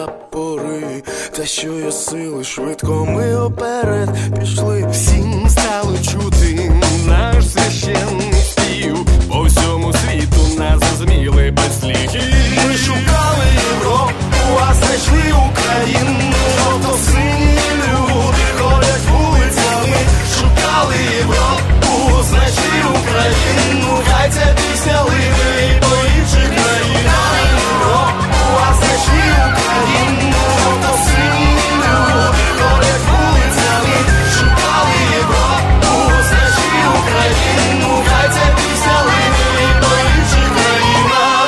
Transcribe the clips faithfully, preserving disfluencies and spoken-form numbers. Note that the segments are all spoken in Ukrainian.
прапори, та що є сили, швидко ми оперед пішли. Всім стало чути наш священний спів, по всьому світу нас зазміли без слів. Ми шукали Європу, а знайшли Україну. Жовто-сині люди ходять вулицями. Шукали Європу, знайшли Україну. Хай ця пісня лине і по інших країнах. Європу, а знайшли Україну. Жовто-сині люди ходять вулицями. Шукали Європу, знайшли Україну. Хай ця пісня лине і по інших країнах.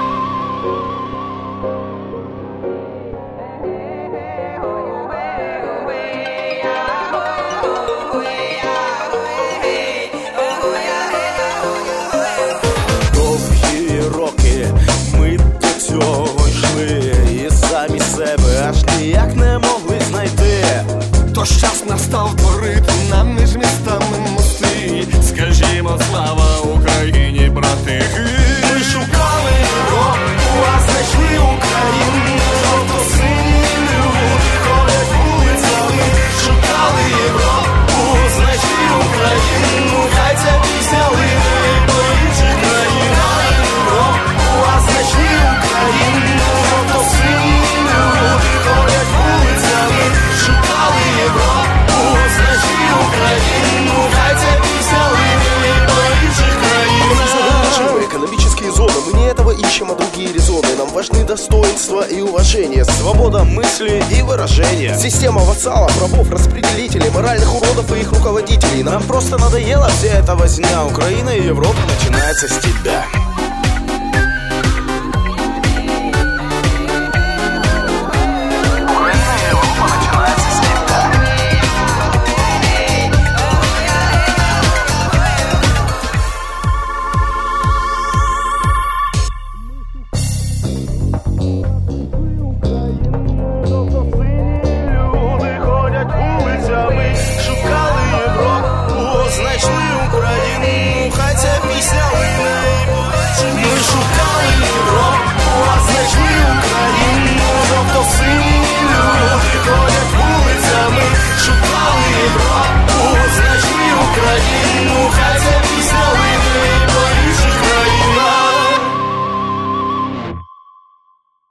Довгі роки ми до цього йшли, і самі себе аж ніяк не могли знайти. Тож час настав творити нам між містами мости. Скажімо, слава Україні, брати. Ми шукали Європу, а знайшли Україну. Жовто-сині люди ходять вулицями. Шукали Європу, знайшли Україну. Хай ця пісня лине і по інших країнах. Європу, а знайшли Україну. Жовто-сині люди ходять вулицями. Шукали Європу, знайшли Україну. Хай ця пісня лине і по інших країнах. Экономические зоны, мы не этого ищем, а другие резоны. Нам важны достоинство и уважение, свобода мысли и выражения. Система вассалов, рабов, распределителей, моральных уродов и их руководителей. Нам просто надоела вся эта возня. Украина и Европа начинается с тебя.